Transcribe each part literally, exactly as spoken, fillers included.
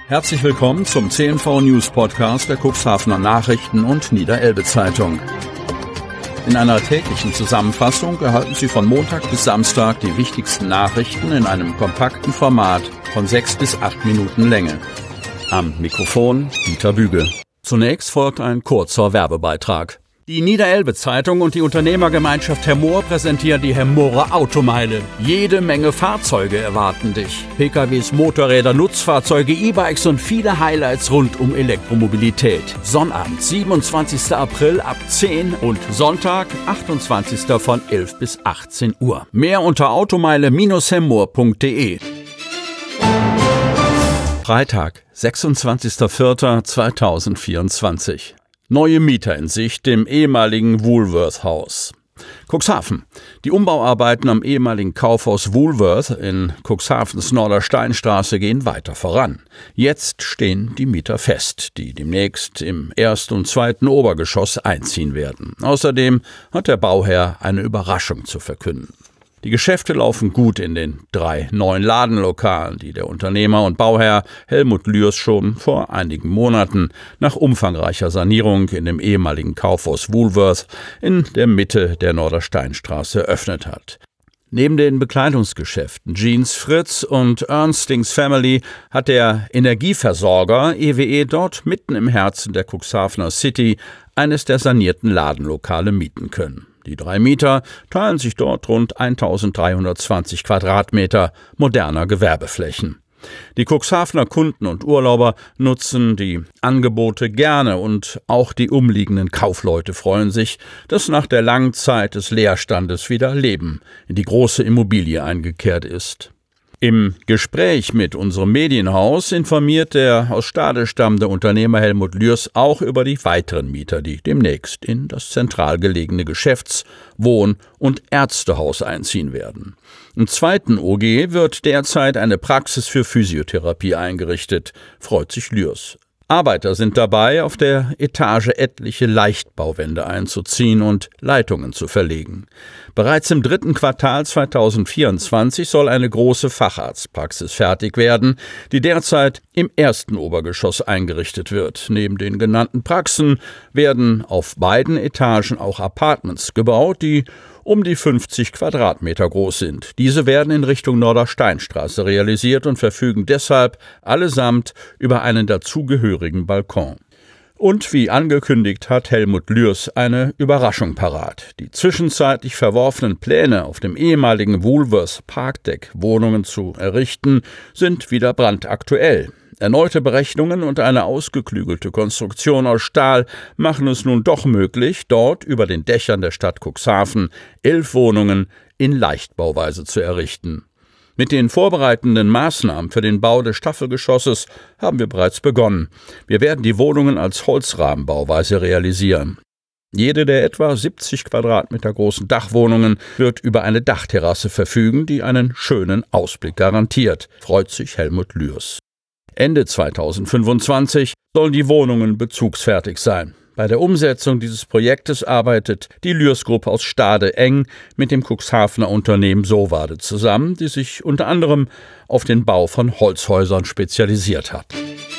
Herzlich willkommen zum C N V News Podcast der Cuxhavener Nachrichten und Niederelbe Zeitung. In einer täglichen Zusammenfassung erhalten Sie von Montag bis Samstag die wichtigsten Nachrichten in einem kompakten Format von sechs bis acht Minuten Länge. Am Mikrofon Dieter Büge. Zunächst folgt ein kurzer Werbebeitrag. Die Niederelbe Zeitung und die Unternehmergemeinschaft Hemmoor präsentieren die Hemmoorer Automeile. Jede Menge Fahrzeuge erwarten dich. P K Ws, Motorräder, Nutzfahrzeuge, E-Bikes und viele Highlights rund um Elektromobilität. Sonnabend, siebenundzwanzigster April ab zehn und Sonntag, achtundzwanzigster von elf bis achtzehn Uhr. Mehr unter automeile Bindestrich hemmoor punkt de. Freitag, sechsundzwanzigster vierter zweitausendvierundzwanzig. Neue Mieter in Sicht im ehemaligen Woolworth-Haus. Cuxhaven. Die Umbauarbeiten am ehemaligen Kaufhaus Woolworth in Cuxhavens Nordersteinstraße gehen weiter voran. Jetzt stehen die Mieter fest, die demnächst im ersten und zweiten Obergeschoss einziehen werden. Außerdem hat der Bauherr eine Überraschung zu verkünden. Die Geschäfte laufen gut in den drei neuen Ladenlokalen, die der Unternehmer und Bauherr Helmut Lührs schon vor einigen Monaten nach umfangreicher Sanierung in dem ehemaligen Kaufhaus Woolworth in der Mitte der Nordersteinstraße eröffnet hat. Neben den Bekleidungsgeschäften Jeans Fritz und Ernstings Family hat der Energieversorger E W E dort mitten im Herzen der Cuxhavener City eines der sanierten Ladenlokale mieten können. Die drei Mieter teilen sich dort rund eintausenddreihundertzwanzig Quadratmeter moderner Gewerbeflächen. Die Cuxhavener Kunden und Urlauber nutzen die Angebote gerne und auch die umliegenden Kaufleute freuen sich, dass nach der langen Zeit des Leerstandes wieder Leben in die große Immobilie eingekehrt ist. Im Gespräch mit unserem Medienhaus informiert der aus Stade stammende Unternehmer Helmut Lührs auch über die weiteren Mieter, die demnächst in das zentral gelegene Geschäfts-, Wohn- und Ärztehaus einziehen werden. Im zweiten O G wird derzeit eine Praxis für Physiotherapie eingerichtet, freut sich Lührs. Arbeiter sind dabei, auf der Etage etliche Leichtbauwände einzuziehen und Leitungen zu verlegen. Bereits im dritten Quartal zweitausendvierundzwanzig soll eine große Facharztpraxis fertig werden, die derzeit im ersten Obergeschoss eingerichtet wird. Neben den genannten Praxen werden auf beiden Etagen auch Apartments gebaut, die um die fünfzig Quadratmeter groß sind. Diese werden in Richtung Nordersteinstraße realisiert und verfügen deshalb allesamt über einen dazugehörigen Balkon. Und wie angekündigt hat Helmut Lührs eine Überraschung parat. Die zwischenzeitlich verworfenen Pläne, auf dem ehemaligen Woolworth Parkdeck Wohnungen zu errichten, sind wieder brandaktuell. Erneute Berechnungen und eine ausgeklügelte Konstruktion aus Stahl machen es nun doch möglich, dort über den Dächern der Stadt Cuxhaven elf Wohnungen in Leichtbauweise zu errichten. Mit den vorbereitenden Maßnahmen für den Bau des Staffelgeschosses haben wir bereits begonnen. Wir werden die Wohnungen als Holzrahmenbauweise realisieren. Jede der etwa siebzig Quadratmeter großen Dachwohnungen wird über eine Dachterrasse verfügen, die einen schönen Ausblick garantiert, freut sich Helmut Lührs. Ende zweitausendfünfundzwanzig sollen die Wohnungen bezugsfertig sein. Bei der Umsetzung dieses Projektes arbeitet die Lührs-Gruppe aus Stade eng mit dem Cuxhavener Unternehmen Sowade zusammen, die sich unter anderem auf den Bau von Holzhäusern spezialisiert hat.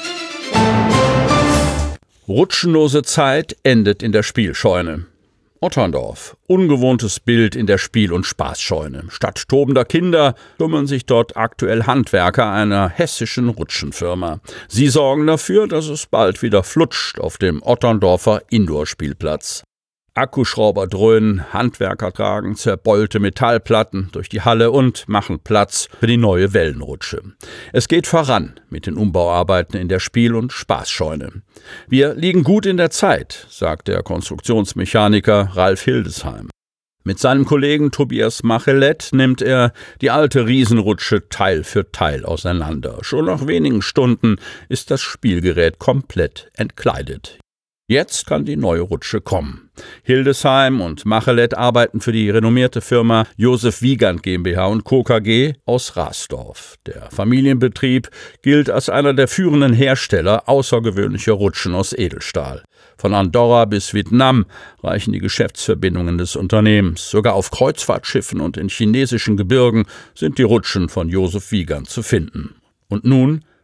Rutschenlose Zeit endet in der Spielscheune. Otterndorf. Ungewohntes Bild in der Spiel- und Spaßscheune. Statt tobender Kinder tummeln sich dort aktuell Handwerker einer hessischen Rutschenfirma. Sie sorgen dafür, dass es bald wieder flutscht auf dem Otterndorfer Indoor-Spielplatz. Akkuschrauber dröhnen, Handwerker tragen zerbeulte Metallplatten durch die Halle und machen Platz für die neue Wellenrutsche. Es geht voran mit den Umbauarbeiten in der Spiel- und Spaßscheune. Wir liegen gut in der Zeit, sagt der Konstruktionsmechaniker Ralf Hildesheim. Mit seinem Kollegen Tobias Machelet nimmt er die alte Riesenrutsche Teil für Teil auseinander. Schon nach wenigen Stunden ist das Spielgerät komplett entkleidet. Jetzt kann die neue Rutsche kommen. Hildesheim und Machelet arbeiten für die renommierte Firma Josef Wiegand GmbH und Co. K G aus Rasdorf. Der Familienbetrieb gilt als einer der führenden Hersteller außergewöhnlicher Rutschen aus Edelstahl. Von Andorra bis Vietnam reichen die Geschäftsverbindungen des Unternehmens. Sogar auf Kreuzfahrtschiffen und in chinesischen Gebirgen sind die Rutschen von Josef Wiegand zu finden. Und nun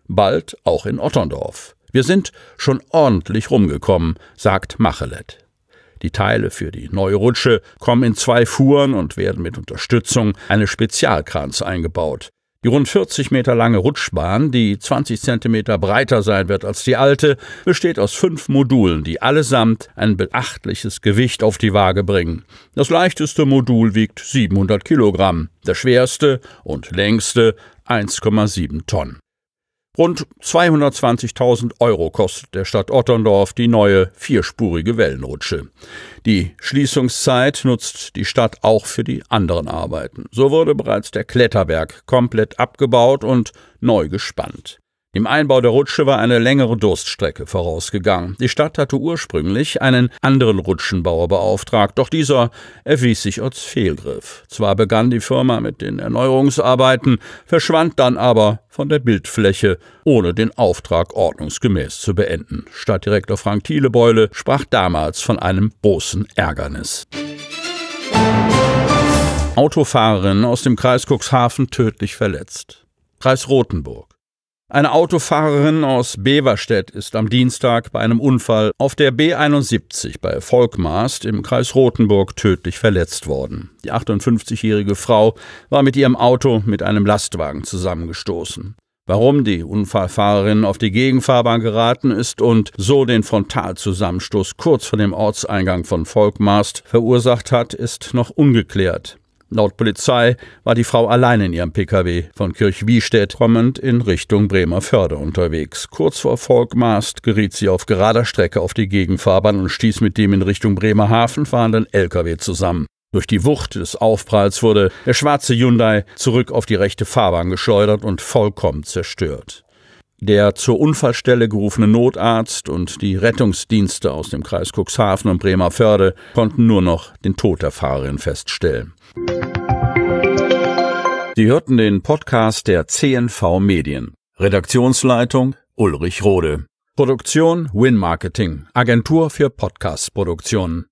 bald auch in Otterndorf. Wir sind schon ordentlich rumgekommen, sagt Machelet. Die Teile für die neue Rutsche kommen in zwei Fuhren und werden mit Unterstützung eines Spezialkrans eingebaut. Die rund vierzig Meter lange Rutschbahn, die zwanzig Zentimeter breiter sein wird als die alte, besteht aus fünf Modulen, die allesamt ein beachtliches Gewicht auf die Waage bringen. Das leichteste Modul wiegt siebenhundert Kilogramm, das schwerste und längste eins Komma sieben Tonnen. Rund zweihundertzwanzigtausend Euro kostet der Stadt Otterndorf die neue vierspurige Wellenrutsche. Die Schließungszeit nutzt die Stadt auch für die anderen Arbeiten. So wurde bereits der Kletterberg komplett abgebaut und neu gespannt. Dem Einbau der Rutsche war eine längere Durststrecke vorausgegangen. Die Stadt hatte ursprünglich einen anderen Rutschenbauer beauftragt, doch dieser erwies sich als Fehlgriff. Zwar begann die Firma mit den Erneuerungsarbeiten, verschwand dann aber von der Bildfläche, ohne den Auftrag ordnungsgemäß zu beenden. Stadtdirektor Frank Thielebeule sprach damals von einem großen Ärgernis. Autofahrerin aus dem Kreis Cuxhaven tödlich verletzt. Kreis Rothenburg. Eine Autofahrerin aus Beverstedt ist am Dienstag bei einem Unfall auf der B einundsiebzig bei Volkmarst im Kreis Rothenburg tödlich verletzt worden. Die achtundfünfzigjährige Frau war mit ihrem Auto mit einem Lastwagen zusammengestoßen. Warum die Unfallfahrerin auf die Gegenfahrbahn geraten ist und so den Frontalzusammenstoß kurz vor dem Ortseingang von Volkmarst verursacht hat, ist noch ungeklärt. Laut Polizei war die Frau allein in ihrem Pkw von Kirchwiestedt kommend in Richtung Bremerförde unterwegs. Kurz vor Volkmarst geriet sie auf gerader Strecke auf die Gegenfahrbahn und stieß mit dem in Richtung Bremerhaven fahrenden L K W zusammen. Durch die Wucht des Aufpralls wurde der schwarze Hyundai zurück auf die rechte Fahrbahn geschleudert und vollkommen zerstört. Der zur Unfallstelle gerufene Notarzt und die Rettungsdienste aus dem Kreis Cuxhaven und Bremerförde konnten nur noch den Tod der Fahrerin feststellen. Sie hörten den Podcast der C N V Medien. Redaktionsleitung Ulrich Rode. Produktion Win Marketing, Agentur für Podcast-Produktionen.